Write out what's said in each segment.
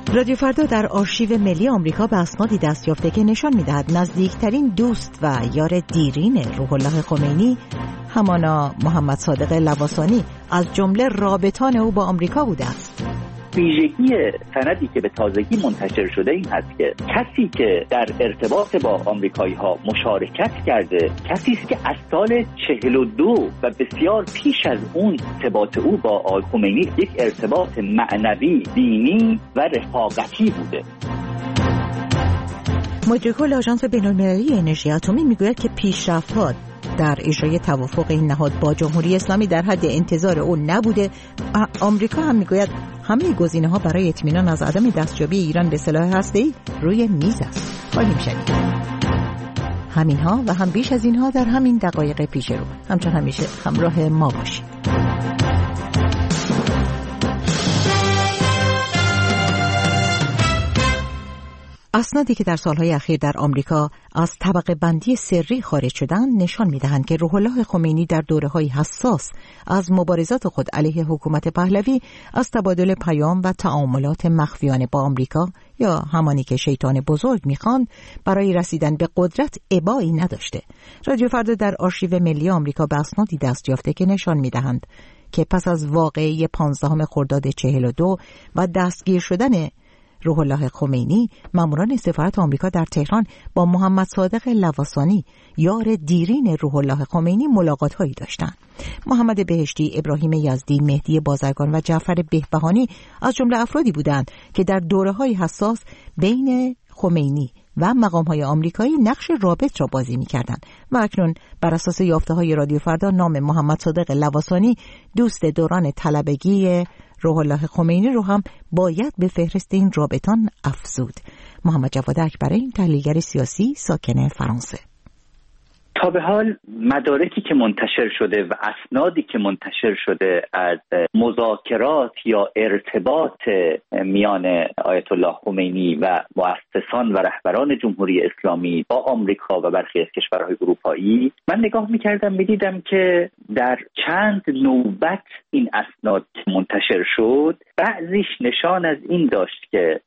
رادیو فردا در آرشیو ملی آمریکا به اسنادی دست یافته که نشان می‌دهد نزدیکترین دوست و یار دیرین روح الله خمینی همانا محمد صادق لواسانی از جمله رابطان او با آمریکا بوده است. ویژگی سندی که به تازگی منتشر شده این هست که کسی که در ارتباط با آمریکایی‌ها مشارکت کرده کسی است که از سال 42 و بسیار پیش از اون ارتباط او با آقای خمینی یک ارتباط معنوی، دینی و رفاقتی بوده. مدیر کل آژانس بین‌المللی انرژی اتمی میگوید که پیشرفت‌ها در اجرای توافق این نهاد با جمهوری اسلامی در حد انتظار او نبوده. آمریکا هم میگوید همه گزینه‌ها برای اطمینان از عدم دستیابی ایران به سلاح هسته‌ای روی میز است. خواهیم شنید همینها و هم بیش از اینها در همین دقایق پیش رو. همچون همیشه همراه ما باشید. اسنادی که در سالهای اخیر در آمریکا از طبقه بندی سری خارج شدند نشان می‌دهند که روح الله خمینی در دوره‌های حساس از مبارزات خود علیه حکومت پهلوی از تبادل پیام و تعاملات مخفیانه با آمریکا یا همانی که شیطان بزرگ می‌خواند برای رسیدن به قدرت ابایی نداشته. رادیو فردا در آرشیو ملی آمریکا به اسنادی دست یافته که نشان می‌دهند که پس از واقعه 15 خرداد 42 و دستگیر شدن روح الله خمینی، ماموران سفارت آمریکا در تهران با محمد صادق لواسانی یار دیرین روح الله خمینی ملاقات‌هایی داشتند. محمد بهشتی، ابراهیم یزدی، مهدی بازرگان و جعفر بهبهانی از جمله افرادی بودند که در دوره‌های حساس بین خمینی و مقام‌های آمریکایی نقش رابط را بازی می‌کردند و اکنون بر اساس یافته‌های رادیو فردا نام محمد صادق لواسانی، دوست دوران طلبگی روح الله خمینی رو هم باید به فهرست این رابطان افزود. محمد جواد اکبری، تحلیلگر سیاسی ساکن فرانسه: تا به حال مدارکی که منتشر شده و اسنادی که منتشر شده از مذاکرات یا ارتباط میان آیت الله خمینی و مؤسسان و رهبران جمهوری اسلامی با آمریکا و برخی از کشورهای اروپایی، من نگاه می‌کردم می‌دیدم که در چند نوبت این اسناد منتشر شد بعضیش نشان از این داشت که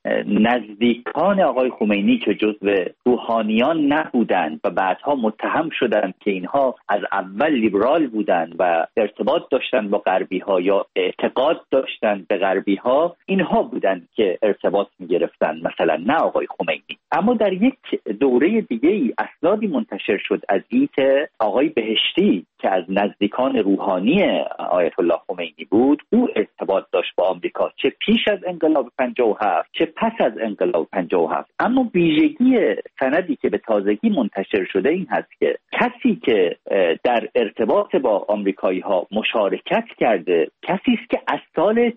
نزدیکان آقای خمینی که جزو روحانیان نبودند و بعدها متهم شدند که اینها از اول لیبرال بودند و ارتباط داشتند با غربی‌ها یا اعتقاد داشتند به غربی‌ها، اینها بودند که ارتباط می‌گرفتند، مثلا نه آقای خمینی. اما در یک دوره دیگه‌ای اسنادی منتشر شد از این که آقای بهشتی که از نزدیکان روحانی آیت الله خمینی بود، او ارتباط داشت با آمریکا، چه پیش از انقلاب 57 چه پس از انقلاب 57. اما ویژگی سندی که به تازگی منتشر شده این هست که کسی که در ارتباط با آمریکایی‌ها مشارکت کرده کسی است که از سال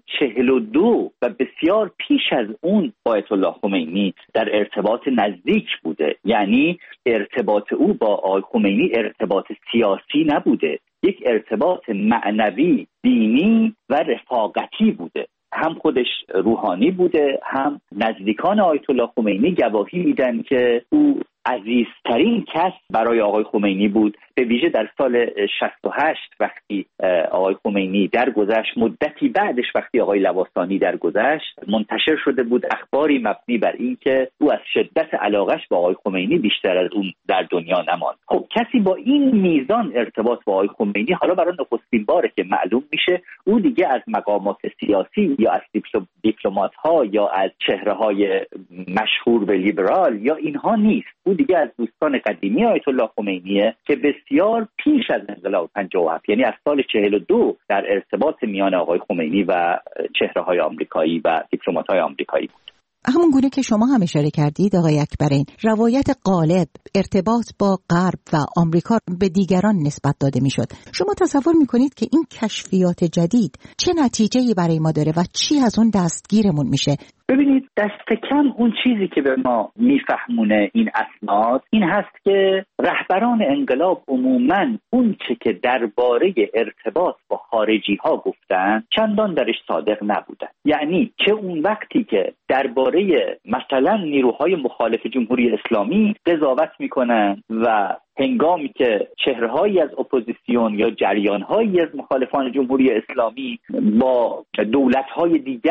42 و بسیار پیش از اون با آیت الله خمینی در ارتباط نزدیک بوده. یعنی ارتباط او با آقای خمینی ارتباط سیاسی نبوده، یک ارتباط معنوی، دینی و رفاقتی بوده. هم خودش روحانی بوده، هم نزدیکان آیت الله خمینی گواهی میدن که او عزیزترین کس برای آقای خمینی بود. به ویژه در سال 68 وقتی آقای خمینی درگذشت، مدتی بعدش وقتی آقای لواسانی درگذشت، منتشر شده بود اخباری مبنی بر این که او از شدت علاقش با آقای خمینی بیشتر از اون در دنیا نماند. خب کسی با این میزان ارتباط با آقای خمینی، حالا برای نخستین باره که معلوم میشه او دیگه از مقامات سیاسی یا از دیپلمات‌ها یا از چهره‌های مشهور به لیبرال یا اینها نیست، او دیگه از دوستان قدیمی آیت الله خمینیه که بسیار پیش از انقلاب 57، یعنی از سال 42 در ارتباط میان آقای خمینی و چهره‌های آمریکایی و دیپلمات‌های آمریکایی بود. همون گونه که شما هم اشاره کردید آقای اکبرین، روایت غالب ارتباط با غرب و آمریکا به دیگران نسبت داده میشد. شما تصور میکنید که این کشفیات جدید چه نتیجه‌ای برای ما داره و چی از اون دستگیرمون میشه؟ ببینید، دست کم اون چیزی که به ما میفهمونه این اسناد این هست که رهبران انقلاب عموماً اون چه که درباره ارتباط با خارجی ها گفتن چندان درش صادق نبودن. یعنی چه اون وقتی که درباره مثلا نیروهای مخالف جمهوری اسلامی قضاوت میکنن و هنگامی که چهره‌هایی از اپوزیسیون یا جریان‌هایی از مخالفان جمهوری اسلامی با دولت‌های دیگر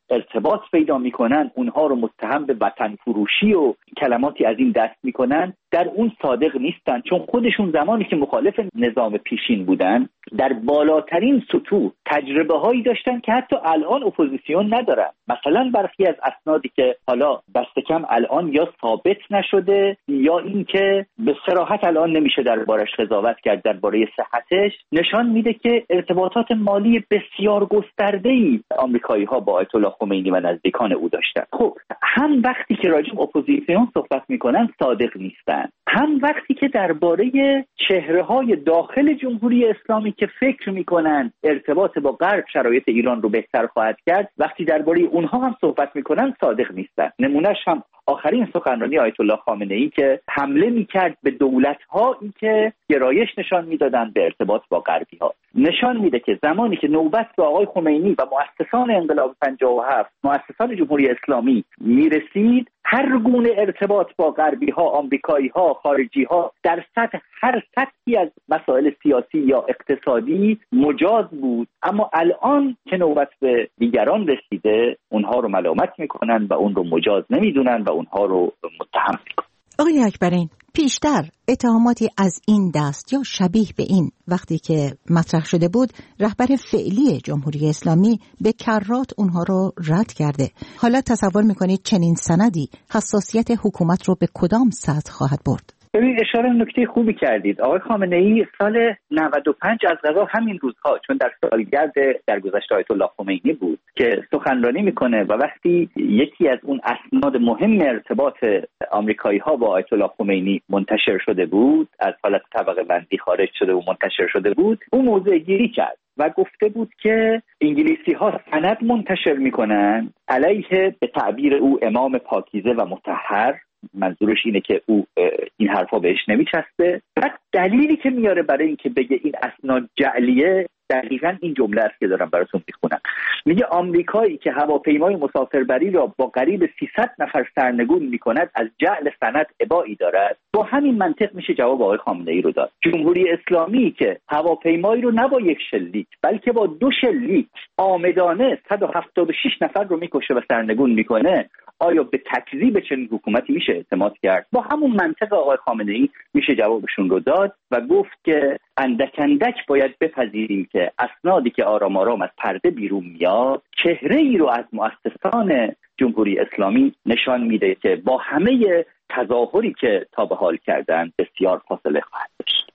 ارتباط پیدا میکنن، اونها رو متهم به وطن فروشی و کلماتی از این دست میکنن، در اون صادق نیستن. چون خودشون زمانی که مخالف نظام پیشین بودن در بالاترین سطوح تجربه هایی داشتن که حتی الان اپوزیسیون ندارن. مثلا برخی از اسنادی که حالا دست کم الان یا ثابت نشده یا اینکه به صراحت الان نمیشه دربارش قضاوت کرد درباره صحتش، نشان میده که ارتباطات مالی بسیار گسترده‌ای آمریکایی‌ها با آیت الله خمینی و نزدیکان او داشتن. خب هم وقتی که راجع به اپوزیسیون صحبت میکنن صادق نیستن، هم وقتی که درباره چهره‌های داخل جمهوری اسلامی که فکر میکنن ارتباط با غرب شرایط ایران رو بهتر خواهد کرد، وقتی درباره اونها هم صحبت میکنن صادق نیستن. نمونهش هم آخرین سخنرانی آیت الله خامنه‌ای که حمله میکرد به دولت‌هایی که گرایش نشان میدادن به ارتباط با غربی‌ها، نشان میده که زمانی که نوبت به آقای خمینی و مؤسسان انقلاب 57 مؤسسان جمهوری اسلامی میرسید، هر گونه ارتباط با غربی‌ها، آمریکایی‌ها، خارجی‌ها در سطح هر سطحی از مسائل سیاسی یا اقتصادی مجاز بود. اما الان که نوبت به دیگران رسیده، اونها رو ملامت میکنن و اون رو مجاز نمیدونن و اونها رو متهم میکنن. آقای اکبرین، پیشتر اتهاماتی از این دست یا شبیه به این وقتی که مطرح شده بود، رهبر فعلی جمهوری اسلامی به کرات اونها رو رد کرده. حالا تصور میکنید چنین سندی حساسیت حکومت رو به کدام سطح خواهد برد؟ ببین، اشاره نکته خوبی کردید. آقای خامنه‌ای سال 95 از قضا همین روزها، چون در سالگرد درگذشت آیت الله خمینی بود، که سخنرانی میکنه و وقتی یکی از اون اسناد مهم ارتباط آمریکایی‌ها با آیت الله خمینی منتشر شده بود، از حالت طبقه بندی خارج شده و منتشر شده بود، اون موضوع گیری کرد و گفته بود که انگلیسی‌ها سند منتشر میکنن علیه به تعبیر او امام پاکیزه و مطهر. منظورش اینه که او این حرفا بهش نمیچسته. بعد دلیلی که میاره برای اینکه بگه این اسناد جعلیه دقیقاً این جمله است که دارم براتون میخونم. میگه آمریکایی که هواپیمای مسافربری را با قریب 300 نفر سرنگون میکند از جعل سند ابایی دارد. با همین منطق میشه جواب آقای خامنه‌ای رو داد. جمهوری اسلامی که هواپیمایی رو نه با یک شلیک بلکه با 2 شلیک آمدانه 176 نفر رو میکشه و سرنگون میکنه، آیا به تکذیب چنین حکومتی میشه اعتماد کرد؟ با همون منطق آقای خامنه‌ای میشه جوابشون رو داد و گفت که اندک اندک باید بپذیریم که اسنادی که آرام آرام از پرده بیرون میاد چهره ای رو از مؤسسان جمهوری اسلامی نشان میده که با همه تظاهری که تا به حال کردن بسیار فاصله خواهد داشت.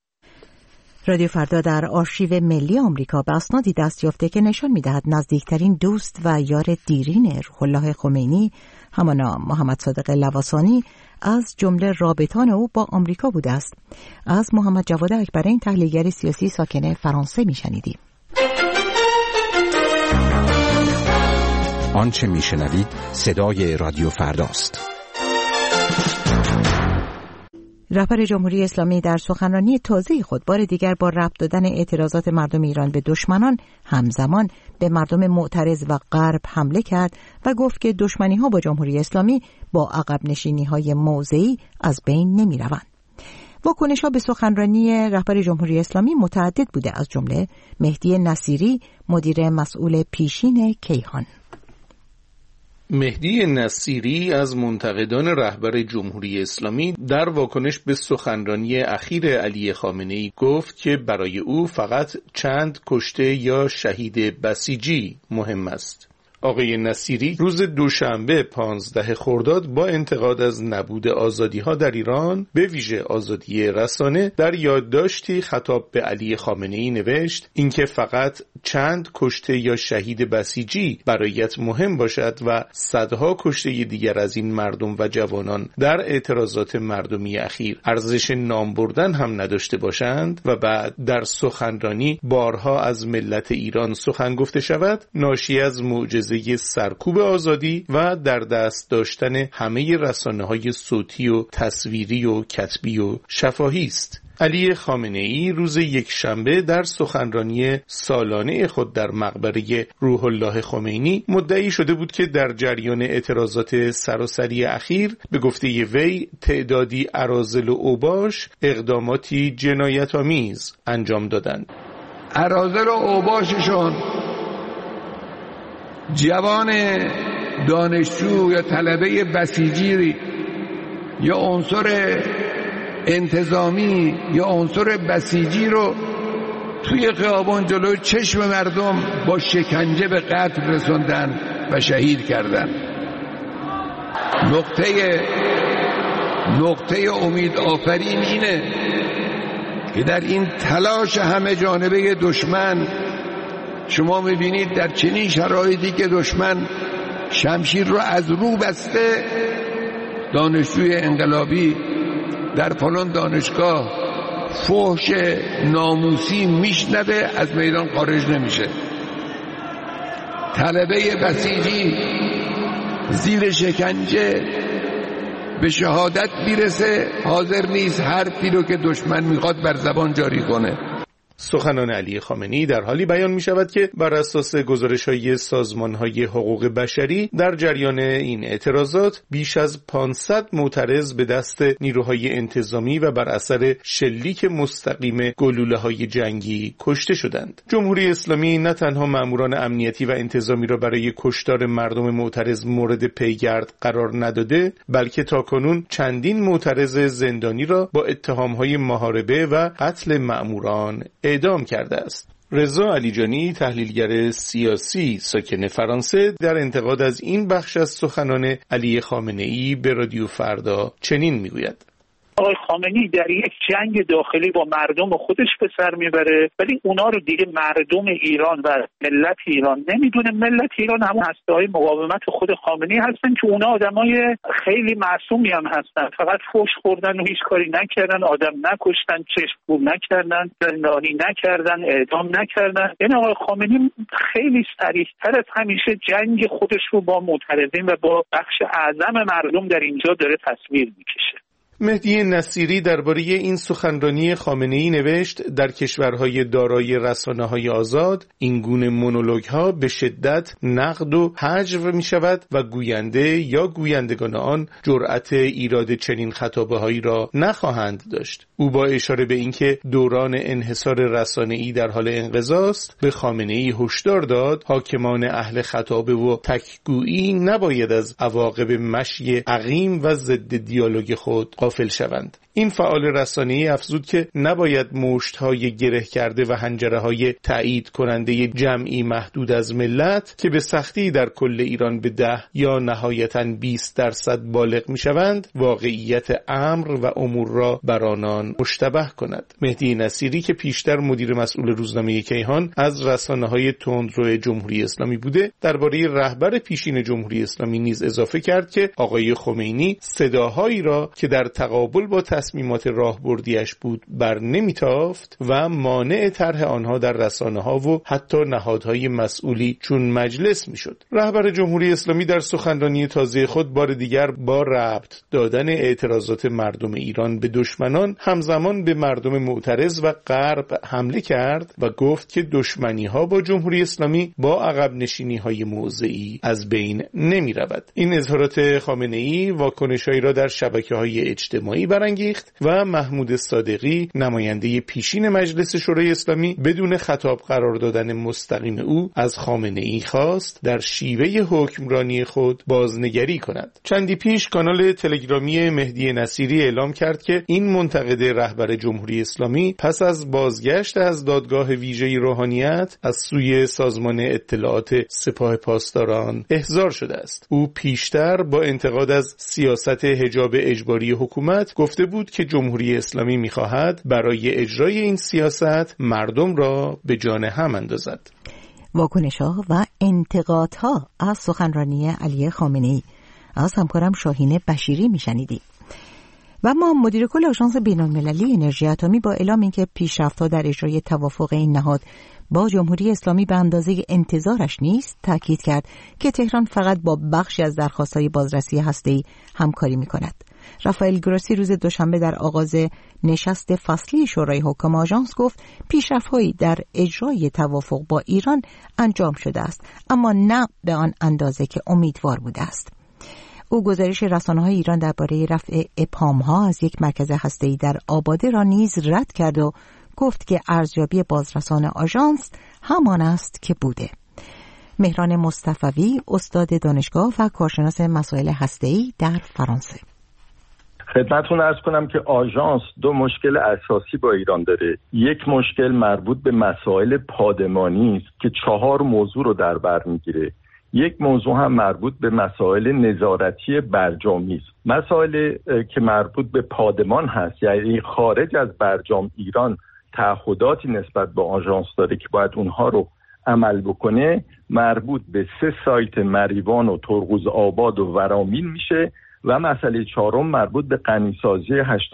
رادیو فردا در آرشیو ملی آمریکا به اسنادی دست یافته که نشان می‌دهد نزدیکترین دوست و یار دیرین روح الله خمینی، همانا محمد صادق لواسانی، از جمله رابطان او با آمریکا بوده است. از محمد جواد اکبرین، تحلیلگر سیاسی ساکن فرانسه، میشنیدیم. آنچه میشنوید صدای رادیو فرداست. رهبر جمهوری اسلامی در سخنرانی تازه خود بار دیگر با ربط دادن اعتراضات مردم ایران به دشمنان همزمان به مردم معترض و غرب حمله کرد و گفت که دشمنی‌ها با جمهوری اسلامی با عقب نشینی‌های موضعی از بین نمی‌روند. واکنش‌ها به سخنرانی رهبر جمهوری اسلامی متعدد بوده، از جمله مهدی نصیری، مدیر مسئول پیشین کیهان. مهدی نصیری از منتقدان رهبر جمهوری اسلامی در واکنش به سخنرانی اخیر علی خامنه‌ای گفت که برای او فقط چند کشته یا شهید بسیجی مهم است. آقای نصیری روز دوشنبه 15 خرداد با انتقاد از نبود آزادی‌ها در ایران، به ویژه آزادی رسانه، در یادداشتی خطاب به علی خامنه‌ای نوشت اینکه فقط چند کشته یا شهید بسیجی برایت مهم باشد و صدها کشته دیگر از این مردم و جوانان در اعتراضات مردمی اخیر ارزش نام بردن هم نداشته باشند و بعد در سخنرانی بارها از ملت ایران سخن گفته شود، ناشی از معجزه سرکوب آزادی و در دست داشتن همه رسانه‌های صوتی و تصویری و کتبی و شفاهی است. علی خامنه‌ای روز یکشنبه در سخنرانی سالانه خود در مقبره روح الله خمینی مدعی شده بود که در جریان اعتراضات سراسری اخیر به گفته وی تعدادی اراذل و اوباش اقداماتی جنایت‌آمیز انجام دادند. اراذل و اوباششون جوان دانشجو یا طلبه بسیجی یا عنصر انتظامی یا عنصر بسیجی رو توی خیابان جلوی چشم مردم با شکنجه به قتل رسوندن و شهید کردن. نقطه امید آفرین اینه که در این تلاش همه جانبه دشمن شما میبینید در چنین شرایطی که دشمن شمشیر رو از رو بسته، دانشجوی انقلابی در فلان دانشگاه فحش ناموسی میشنوه، از میدان خارج نمیشه. طلبه بسیجی زیر شکنجه به شهادت میرسه، حاضر نیست حرفی رو که دشمن میخواد بر زبان جاری کنه. سخنان علی خامنه‌ای در حالی بیان می شود که بر اساس گزارش‌های سازمان‌های حقوق بشری در جریان این اعتراضات بیش از 500 معترض به دست نیروهای انتظامی و بر اثر شلیک مستقیم گلوله‌های جنگی کشته شدند. جمهوری اسلامی نه تنها ماموران امنیتی و انتظامی را برای کشتار مردم معترض مورد پیگرد قرار نداده، بلکه تاکنون چندین معترض زندانی را با اتهام‌های محاربه و قتل ماموران اعدام کرده است. رضا علیجانی، تحلیلگر سیاسی ساکن فرانسه، در انتقاد از این بخش از سخنان علی خامنه‌ای به رادیو فردا چنین میگوید: آقای خامنه‌ای در یک جنگ داخلی با مردم خودش به سر میبره، ولی اونا رو دیگه مردم ایران و ملت ایران نمیدونه. ملت ایران همون هسته‌های مقاومت خود خامنه‌ای هستن که اونا آدمای خیلی معصومی هم هستن، فقط فحش خوردن و هیچ کاری نکردن، آدم نکشتن، چشم کور نکردن، زندانی نکردن، اعدام نکردن. یعنی آقای خامنه‌ای خیلی صریح‌تر از همیشه جنگ خودش رو با معترضین و با بخش اعظم مردم در اینجا داره تصویر میکشه. مهدی نصیری درباره این سخنرانی خامنه‌ای نوشت: در کشورهای دارای رسانه‌های آزاد این گونه مونولوگ‌ها به شدت نقد و حجو می‌شود و گوینده یا گویندگان آن جرأت ایراد چنین خطابه‌هایی را نخواهند داشت. او با اشاره به اینکه دوران انحصار رسانه‌ای در حال انقضاست به خامنه‌ای هشدار داد حاکمان اهل خطابه و تکگویی نباید از عواقب مشی عقیم و ضد دیالوگ خود غافل شوند. این فعال رسانه‌ای افزود که نباید مشت‌های گره کرده و حنجره‌های تایید کننده جمعی محدود از ملت که به سختی در کل ایران به 10 یا نهایتاً 20% بالغ می‌شوند واقعیت امر و امور را بر آنان مشتبه کند. مهدی نصیری که پیشتر مدیر مسئول روزنامه کیهان از رسانه‌های تندرو جمهوری اسلامی بوده، درباره رهبر پیشین جمهوری اسلامی نیز اضافه کرد که آقای خمینی صداهایی را که در تقابل با تصمیمات راهبردیش بود بر نمیتافت و مانع طرح آنها در رسانه‌ها و حتی نهادهای مسئولی چون مجلس میشد. رهبر جمهوری اسلامی در سخنرانی تازه خود بار دیگر با ربط دادن اعتراضات مردم ایران به دشمنان همزمان به مردم معترض و غرب حمله کرد و گفت که دشمنی‌ها با جمهوری اسلامی با عقب نشینی‌های موضعی از بین نمی‌رود. این اظهارات خامنه‌ای واکنش‌هایی را در شبکه‌های اجتماعی برانگیخت و محمود صادقی، نماینده پیشین مجلس شورای اسلامی، بدون خطاب قرار دادن مستقیم او از خامنه‌ای خواست در شیوه حکمرانی خود بازنگری کند. چندی پیش کانال تلگرامی مهدی نصیری اعلام کرد که این منتقد رهبر جمهوری اسلامی پس از بازگشت از دادگاه ویژه روحانیت از سوی سازمان اطلاعات سپاه پاسداران احضار شده است. او پیشتر با انتقاد از سیاست حجاب اجباری حکومت گفته بود که جمهوری اسلامی می‌خواهد برای اجرای این سیاست مردم را به جان هم اندازد. واکنش‌ها و انتقادها از سخنرانی علی خامنه‌ای از همکارم شاهین بشیری میشنیدیم. و ما مدیر کل آژانس بین‌المللی انرژی اتمی با اعلام اینکه پیشرفت‌ها در اجرای توافق این نهاد با جمهوری اسلامی به اندازه انتظارش نیست، تاکید کرد که تهران فقط با بخشی از درخواست‌های بازرسی هسته‌ای همکاری می‌کند. رافائل گروسی روز دوشنبه در آغاز نشست فصلی شورای حکام آژانس گفت پیشرفت‌هایی در اجرای توافق با ایران انجام شده است، اما نه به آن اندازه که امیدوار بوده است. او گزارش رسانه‌های ایران درباره رفع ابهام‌ها از یک مرکز هسته‌ای در آباده را نیز رد کرد و گفت که ارزیابی بازرسان آژانس همان است که بوده. مهران مصطفوی، استاد دانشگاه و کارشناس مسائل هسته‌ای در فرانسه. خدمتتون عرض کنم که آژانس دو مشکل اساسی با ایران داره. یک مشکل مربوط به مسائل پادمانی است که 4 موضوع رو در بر میگیره. یک موضوع هم مربوط به مسائل نظارتی برجامی است. مسائل که مربوط به پادمان هست، یعنی خارج از برجام ایران تعهداتی نسبت به آژانس داره که باید اونها رو عمل بکنه، مربوط به 3 سایت مریوان و ترقوز آباد و ورامین میشه و مسئله 4 مربوط به غنیسازی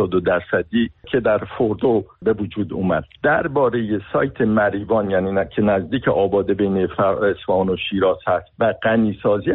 82% که در فوردو به وجود اومد. درباره سایت مریوان، یعنی که نزدیک آباد بین اصفهان و شیراز هست، و غنیسازی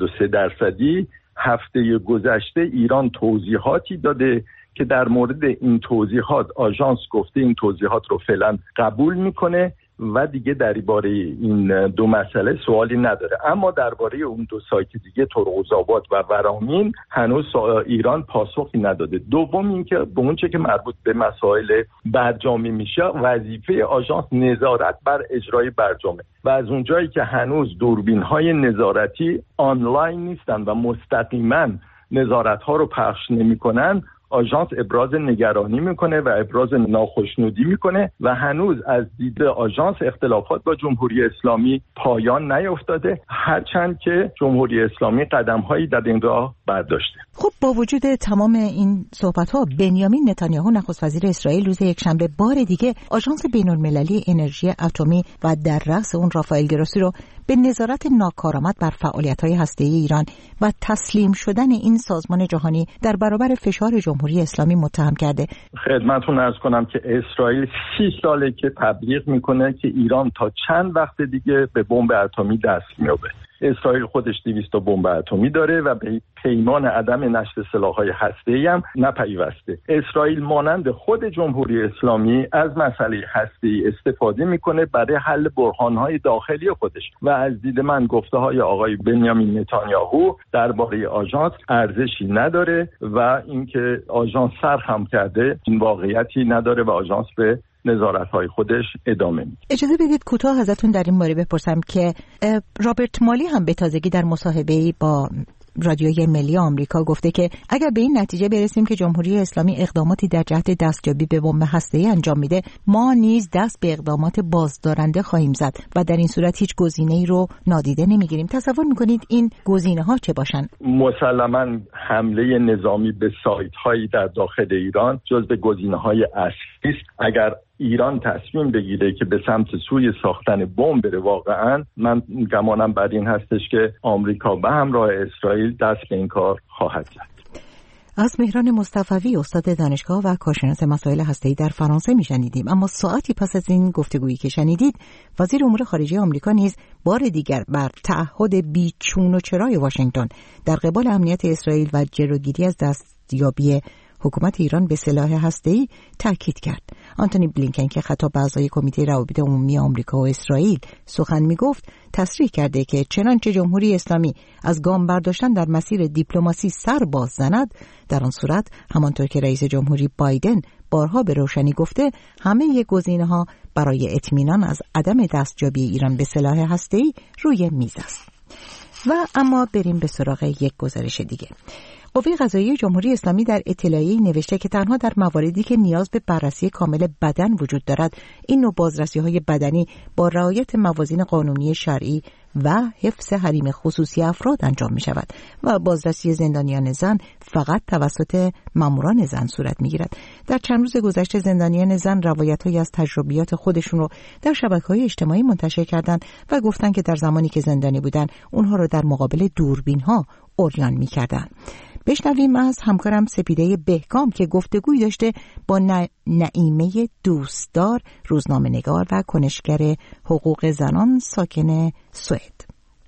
83% هفته گذشته ایران توضیحاتی داده که در مورد این توضیحات آژانس گفته این توضیحات رو فعلا قبول میکنه و دیگه درباره این دو مسئله سوالی نداره. اما درباره اون 2 سایت دیگه ترقوزآباد و ورامین هنوز ایران پاسخی نداده. دوم اینکه به اون چه که مربوط به مسائل برجامی میشه، وظیفه آژانس نظارت بر اجرای برجامه و از اونجایی که هنوز دوربین‌های نظارتی آنلاین نیستن و مستقیما نظارت‌ها رو پخش نمی‌کنن، آژانس ابراز نگرانی میکنه و ابراز ناخشنودی میکنه و هنوز از دید آژانس اختلافات با جمهوری اسلامی پایان نیفتاده، هرچند که جمهوری اسلامی قدم‌هایی در این راه برداشته. خب با وجود تمام این صحبت‌ها، بنیامین نتانیاهو نخست وزیر اسرائیل روز یکشنبه بار دیگه آژانس بین‌المللی انرژی اتمی و در رأس اون رافائل گروسی رو به نظارت ناکارآمد بر فعالیت‌های هسته‌ای ایران و تسلیم شدن این سازمان جهانی در برابر فشار جمهوری اسلامی متهم کرده. خدمتتون عرض کنم که اسرائیل 30 ساله که تبلیغ میکنه که ایران تا چند وقت دیگه به بمب اتمی دست میابه. اسرائیل خودش 200 بمب اتمی داره و به پیمان عدم نشر سلاح‌های هسته‌ای هم نپیوسته. اسرائیل مانند خود جمهوری اسلامی از مسئله هسته‌ای استفاده میکنه برای حل بحران‌های داخلی خودش و از دید من گفته‌های آقای بنیامین نتانیاهو درباره آژانس ارزشی نداره و اینکه آژانس سرخم کرده این واقعیتی نداره و آژانس به نظارت‌های خودش ادامه میده. اجازه بدید کوتاه ازتون در این باره بپرسم که رابرت مالی هم به تازگی در مصاحبه‌ای با رادیوی ملی آمریکا گفته که اگر به این نتیجه برسیم که جمهوری اسلامی اقداماتی در جهت دستیابی به بمب هسته‌ای انجام میده، ما نیز دست به اقدامات بازدارنده خواهیم زد و در این صورت هیچ گزینه‌ای رو نادیده نمیگیریم. تصور میکنید این گزینه‌ها چه باشن؟ مسلماً حمله نظامی به سایت‌هایی در داخل ایران جزو گزینه‌های اصلی است. اگر ایران تصمیم بگیره که به سمت سوی ساختن بمب بره، واقعا من گمانم بر این هستش که آمریکا به همراه اسرائیل دست به این کار خواهد زد. از مهران مصطفوی، استاد دانشگاه و کارشناس مسائل هسته‌ای در فرانسه میشنیدیم. اما ساعتی پس از این گفتگویی که شنیدید، وزیر امور خارجه آمریکا نیز بار دیگر بر تعهد بیچون و چرای واشنگتن در قبال امنیت اسرائیل و جلوگیری از دستیابی حکومت ایران به سلاح هسته‌ای تاکید کرد. آنتونی بلینکن که خطاب به اعضای کمیته روابط عمومی آمریکا و اسرائیل سخن میگفت، تصریح کرده که چنانچه جمهوری اسلامی از گام برداشتن در مسیر دیپلماسی سر باز زند، در آن صورت همانطور که رئیس جمهوری بایدن بارها به روشنی گفته، همه گزینه‌ها برای اطمینان از عدم دستیابی ایران به سلاح هسته‌ای روی میز است. و اما بریم به سراغ یک گزارش دیگه. قوه قضاییه جمهوری اسلامی در اطلاعیه‌ای نوشته که تنها در مواردی که نیاز به بررسی کامل بدن وجود دارد، این نوع بازرسی‌های بدنی با رعایت موازین قانونی شرعی و حفظ حریم خصوصی افراد انجام می شود و بازرسی زندانیان زن فقط توسط ماموران زن صورت می گیرد. در چند روز گذشته زندانیان زن روایت‌هایی از تجربیات خودشون رو در شبکه‌های اجتماعی منتشر کردند و گفتند که در زمانی که زندانی بودند اونها رو در مقابل دوربین‌ها عریان می کردند. بشنویم از همکارم سپیده بهکام که گفتگوی داشته با نعیمه دوستدار، روزنامه‌نگار و کنشگر حقوق زنان ساکن سوئد.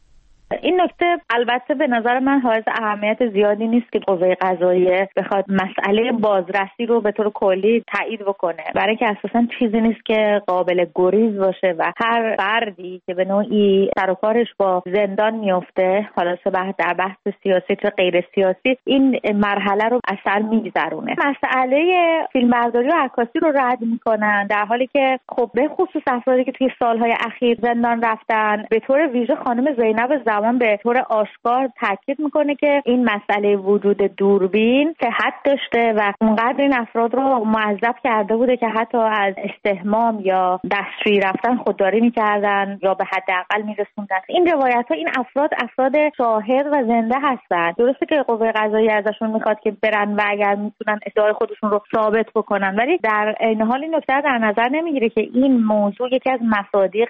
این نکته البته به نظر من حائز اهمیت زیادی نیست که قوه قضاییه بخواد مسئله بازرسی رو به طور کلی تایید بکنه، برای اینکه اساسا چیزی نیست که قابل گریز باشه و هر فردی که به نوعی سر و کارش با زندان میفته، حالا چه در بحث سیاسی چه غیر سیاسی، این مرحله رو اثر میگذرونه. مسئله فیلمبرداری و عکاسی رو رد میکنن، در حالی که خب به خصوص افرادی که توی سالهای اخیر زندان رفتن، به طور ویژه خانم زینب زمان به طور آشکار تاکید میکنه که این مسئله وجود دوربین صحت داشته و اونقدر این افراد رو معذب کرده بوده که حتی از استحمام یا دستشویی رفتن خودداری میکردن یا به حداقل میرسوندن. این روایت ها، این افراد شاهد و زنده هستن. درسته که قوه قضاییه ازشون میخواد که برن و اگر میتونن ادعای خودشون رو ثابت بکنن، ولی در عین حال این نکته در نظر نمیگیره که این موضوع یکی از مصادیق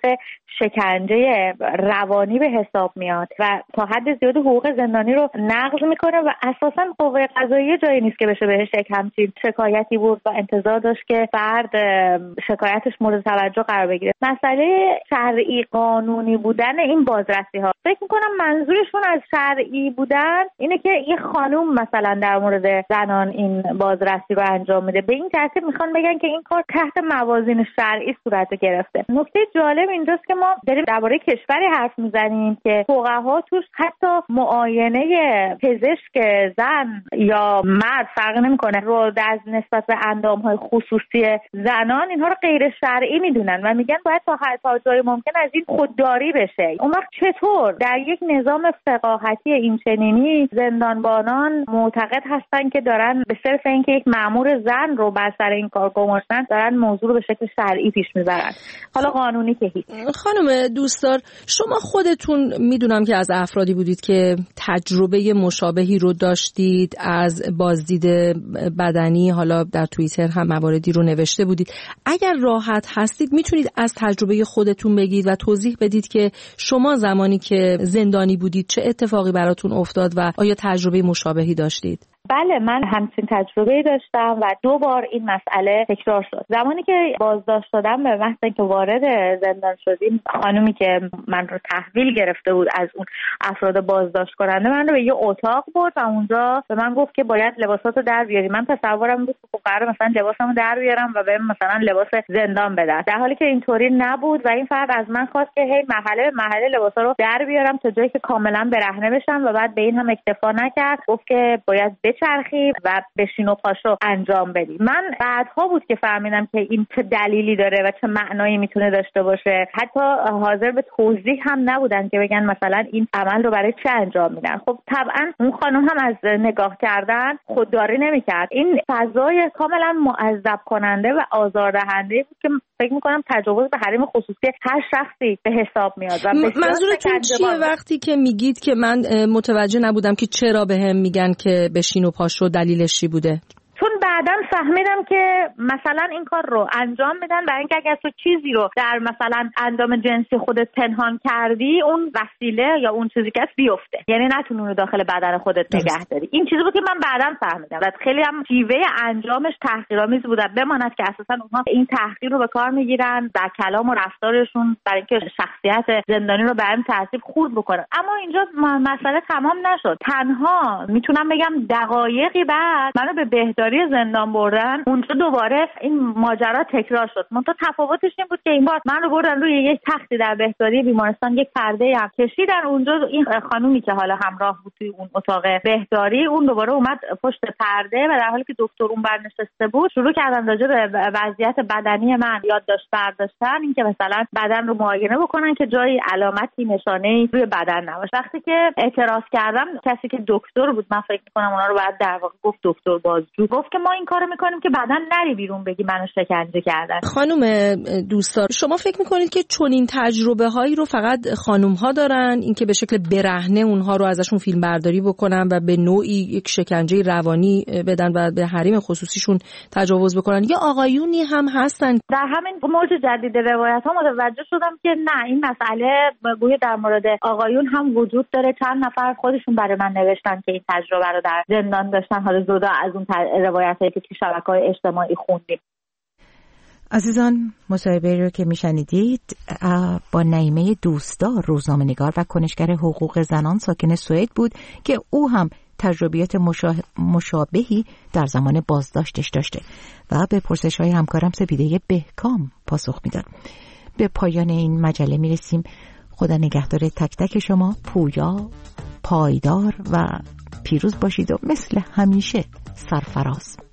شکنجه روانی به حساب میاد و تا حد زیاد حقوق زندانی رو نقض میکنه و اساسا قوه قضاییه جایی نیست که بشه بهش یک همچین شکایتی بود و انتظار داشت که فرد شکایتش مورد توجه قرار بگیره. مسئله شرعی قانونی بودن این بازرسی ها، فکر میکنم منظورشون از شرعی بودن اینه که یه خانوم مثلا در مورد زنان این بازرسی رو انجام میده، به این ترتیب میخوان بگن که این کار تحت موازین شرعی صورت گرفته. نکته جالب اینجاست که ما داریم درباره کشوری حرف میزنیم که فقها توش حتی معاینه پزشک زن یا مرد فرق نمیکنه رو از نسبت به اندامهای خصوصی زنان اینها رو غیر شرعی میدونن و میگن باید تا جای ممکن از این خودداری بشه. اون وقت چطور در یک نظام فقاهتی این چنینی زندانبانان معتقد هستن که دارن به صرف اینکه یک مأمور زن رو بر سر این کار گماشتن دارن موضوع رو به شکل شرعی پیش میبرن، حالا قانونی که هیچ. خانم دوستدار، شما خودتون میدونم که از افرادی بودید که تجربه مشابهی رو داشتید از بازدید بدنی، حالا در توییتر هم مواردی رو نوشته بودید. اگر راحت هستید میتونید از تجربه خودتون بگید و توضیح بدید که شما زمانی که زندانی بودید چه اتفاقی براتون افتاد و آیا تجربه مشابهی داشتید؟ بله، من همچین تجربه داشتم و 2 بار این مسئله تکرار شد. زمانی که بازداشت شدم به محض اینکه وارد زندان شدیم، خانومی که من رو تحویل گرفته بود از اون افراد بازداشت کننده من رو به یه اتاق برد و اونجا به من گفت که باید لباساتو در بیاری. من تصورم بود که قراره مثلا لباسامو در بیارم و بهم مثلا لباس زندان بدن، در حالی که اینطوری نبود و این فرد از من خواست که هی مرحله به مرحله لباسا رو در بیارم تا جایی که کاملا برهنه بشم و بعد به این هم اکتفا نکرد، گفت که باید چرخی و بشین و پاشو انجام بدی. من بعدها بود که فهمیدم که این چه دلیلی داره و چه معنایی میتونه داشته باشه. حتی حاضر به توضیح هم نبودن که بگن مثلا این عمل رو برای چه انجام میدن. خب طبعا اون خانم هم از نگاه کردن خودداری نمیکرد. این فضای کاملا معذب کننده و آزاردهنده بود که فکر میکنم تجاوز به حریم خصوصی هر شخصی به حساب میاد. و منظورتون چیه وقتی که میگید که من متوجه نبودم که چرا بهم میگن که بشین و پاشو، دلیلش چی بوده؟ چون بعداً فهمیدم که مثلا این کار رو انجام میدن برای اینکه اگر تو چیزی رو در مثلا اندام جنسی خودت پنهان کردی، اون وسیله یا اون چیزی که بیفته، یعنی نتونی اون داخل بدن خودت نگه داری. این چیزی بود که من بعداً فهمیدم و خیلی هم شیوه انجامش تحقیرآمیز بود. بماند که اساساً اونها این تحقیر رو به کار میگیرن در کلام و رفتارشون برای اینکه شخصیت زندانی رو برام تاثیر خورد بکنن. اما اینجا مسئله تمام نشد. تنها میتونم بگم دقایقی بعد منو به بهداری زندان بردن. اونجا دوباره این ماجرا تکرار شد. منتها تفاوتش این بود که این بار من رو بردن روی یک تختی در بهداری بیمارستان، یک پرده هم کشیدن اونجا. این خانومی که حالا همراه بود توی اون اتاق بهداری، اون دوباره اومد پشت پرده و در حالی که دکتر اون بر نشسته بود شروع کردن راجع به وضعیت بدنی من یادداشت برداشتن، اینکه مثلا بدن رو معاینه بکنن که جایی علامتی نشانه‌ای روی بدن نباشه. وقتی که اعتراض کردم، کسی که دکتر بود، من فکر می‌کنم اونا رو بعد در واقع گفت دکتر بازجو، گفت که ما این کارو میکنیم که بعداً نری بیرون بگی منو شکنجه کردن. خانم دوستدار، شما فکر میکنید که چنین تجربه هایی رو فقط خانم ها دارن، اینکه به شکل برهنه اونها رو ازشون فیلم برداری بکنن و به نوعی یک شکنجه روانی بدن و به حریم خصوصیشون تجاوز بکنن، یا آقایونی هم هستن؟ در همین موج جدید روایت ها متوجه شدم که نه، این مسئله گویا در مورد آقایون هم وجود داره. چند نفر خودشون برای من نوشتن که این تجربه رو در زندان داشتن، حالا جدا از اون روایتایی که تو شبکه‌های اجتماعی خوندیم. عزیزان، مصاحبه رو که میشنیدید با نعیمه دوستدار، روزنامه‌نگار و کنشگر حقوق زنان ساکن سوئد بود که او هم تجربیات مشابهی در زمان بازداشتش داشته و به پرسش‌های همکارم سپیده بهکام پاسخ میداد. به پایان این مجله میرسیم. خدا نگهدار تک تک شما، پویا، پایدار و پیروز باشید و مثل همیشه سرفراز.